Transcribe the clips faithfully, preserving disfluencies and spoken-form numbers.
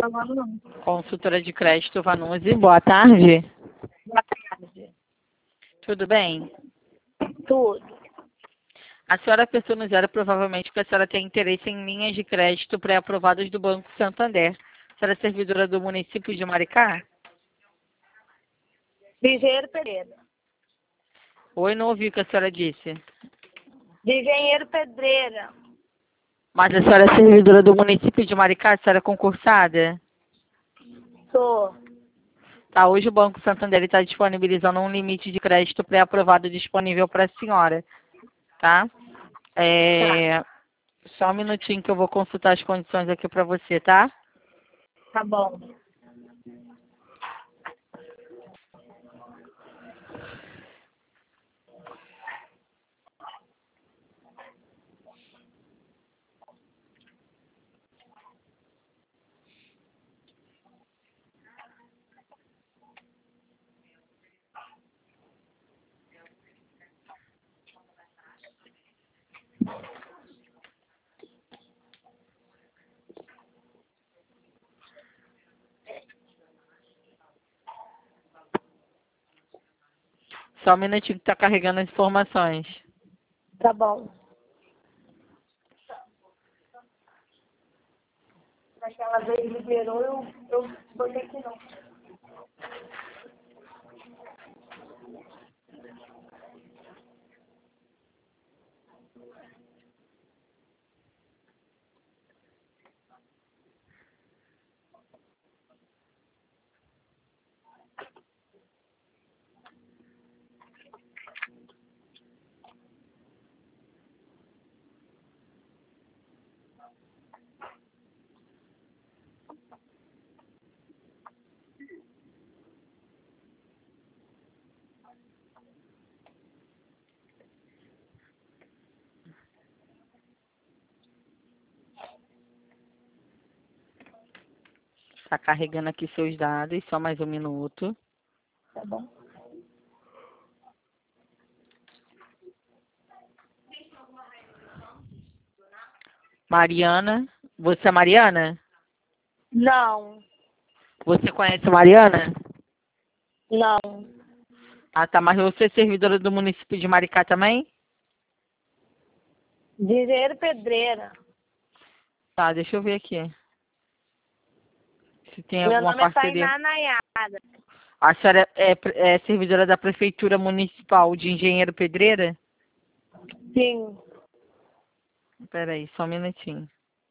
Consultora de crédito Vanucci, boa tarde. Boa tarde. Tudo bem? Tudo. A senhora pensou no zero, provavelmente porque a senhora tem interesse em linhas de crédito pré-aprovadas do Banco Santander. A senhora é servidora do município de Maricá? De Engenheiro Pedreira. Oi, não ouvi o que a senhora disse. De Engenheiro Pedreira. Mas a senhora é servidora do município de Maricá? A senhora é concursada? Sou. Tá, hoje o Banco Santander está disponibilizando um limite de crédito pré-aprovado disponível para a senhora, tá? É... Tá. Só um minutinho que eu vou consultar as condições aqui para você, tá? Tá bom. Só um minutinho que está carregando as informações. Tá bom. Naquela vez liberou, eu, eu botei que não. Está carregando aqui seus dados, só mais um minuto. Tá bom. Mariana, você é Mariana? Não. Você conhece Mariana? Não. Ah, tá, mas você é servidora do município de Maricá também? De Engenheiro Pedreira. Tá, deixa eu ver aqui. Se tem Meu alguma nome é parceria. Tainá Nayara. A senhora é, é, é servidora da Prefeitura Municipal de Engenheiro Pedreira? Sim. Peraí, só um minutinho.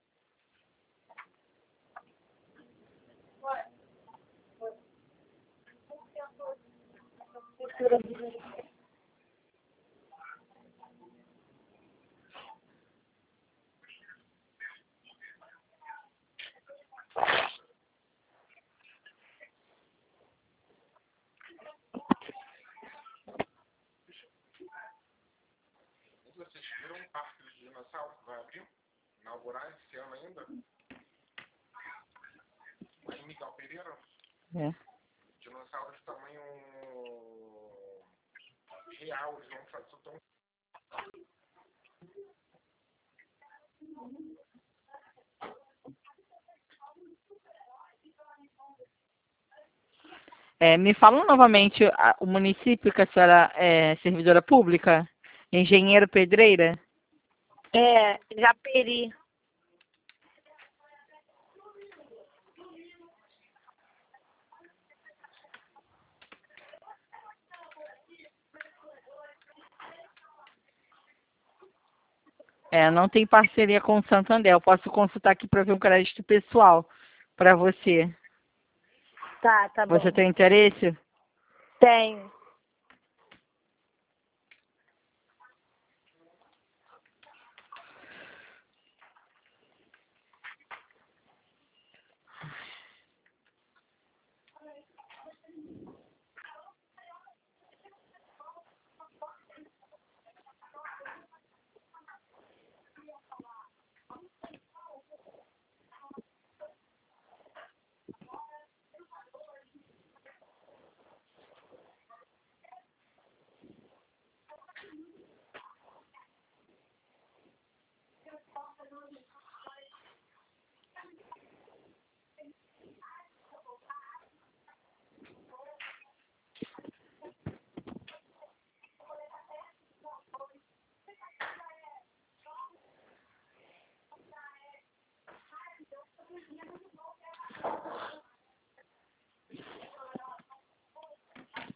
Vocês viram um parque de dinossauro que vai abrir? Inaugurar esse ano ainda? Lá em Miguel Pereira? É. Dinossauros de tamanho real, eles vão fazer tão. É, me fala novamente a- o município que a senhora é servidora pública? Engenheiro Pedreira? É, Japeri. É, não tem parceria com o Santander. Eu posso consultar aqui para ver um crédito pessoal para você. Tá, tá bom. Você tem interesse? Tenho.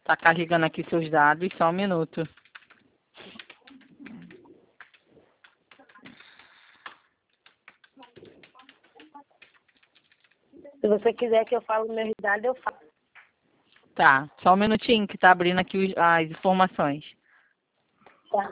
Tá carregando aqui seus dados, só um minuto. Se você quiser que eu fale minha idade, eu falo. Tá, só um minutinho que tá abrindo aqui os- as informações. Tá.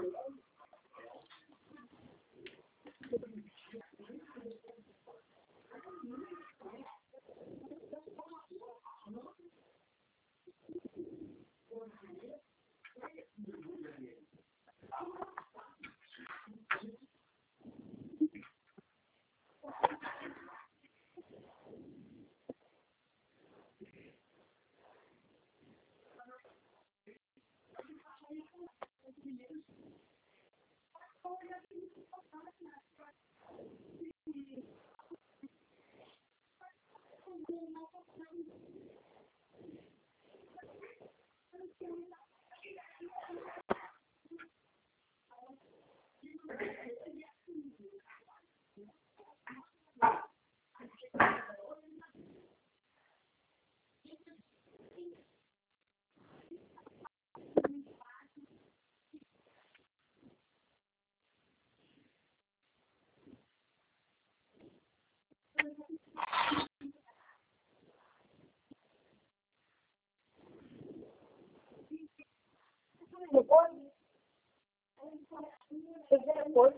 Depois? Depois?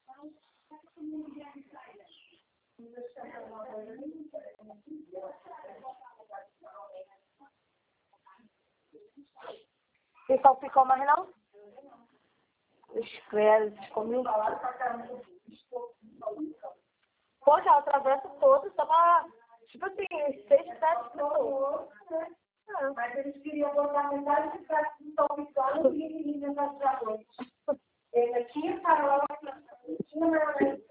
Ficou, ficou mais não? Espera, comigo. Poxa, eu atravesso todo, só pra, tipo assim, seis, sete pessoas. Mas eles queriam botar metade de prato de São Vitório e queriam botar dragões. Ele tinha Carol, tinha maionese.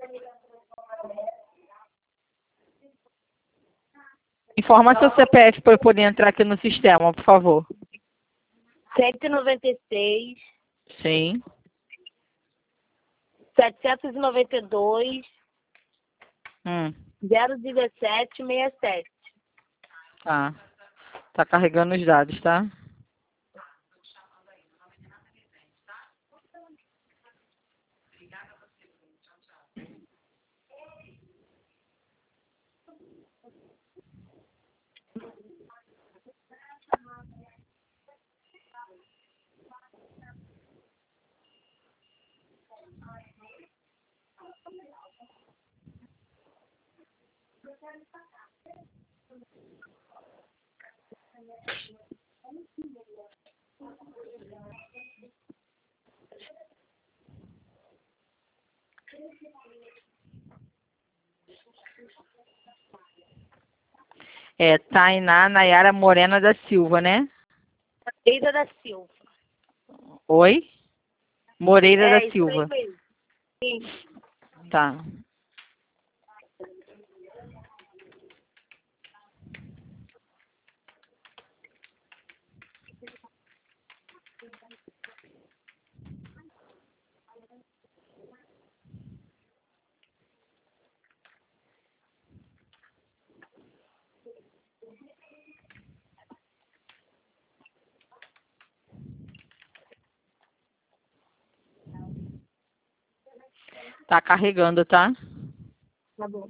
Informa seu C P F para eu poder entrar aqui no sistema, por favor. cento e noventa e seis, Sim. setecentos e noventa e dois, Hum, zero dezessete, sessenta e sete. tá. Tá carregando os dados, tá? É Tainá Nayara Morena da Silva, né? Eida da Silva. Oi? Moreira É, da isso Silva. aí mesmo. Sim. Tá. Tá carregando, tá? Tá bom.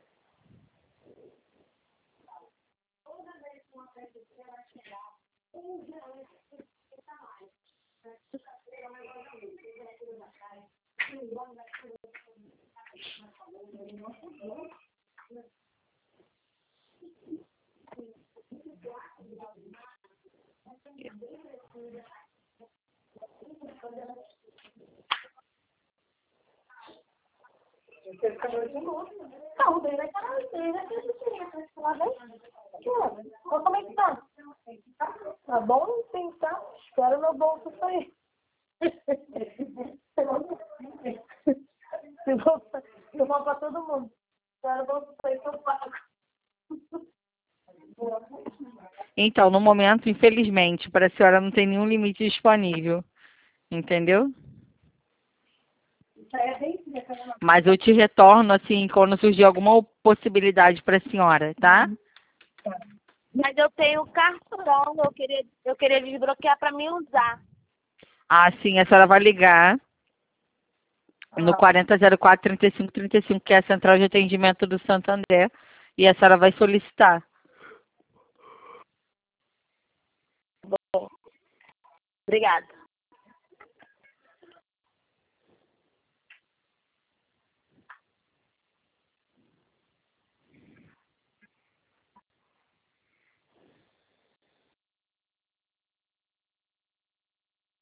Não, daí vai estar, daí vai ter diferença, vai falar bem. Aqui, ó. Ó, como é que tá? Tá bom? Sim, tá? Espero meu bolso sair. Se vou, eu vou pra todo mundo. Espero o bolso sair que eu pago. Então, no momento, infelizmente, para a senhora não tem nenhum limite disponível. Entendeu? Mas eu te retorno, assim, quando surgir alguma possibilidade para a senhora, tá? Mas eu tenho cartão, eu queria, eu queria desbloquear para mim usar. Ah, sim, a senhora vai ligar no quarenta zero quatro, trinta e cinco trinta e cinco, que é a central de atendimento do Santander, e a senhora vai solicitar. Bom, obrigada.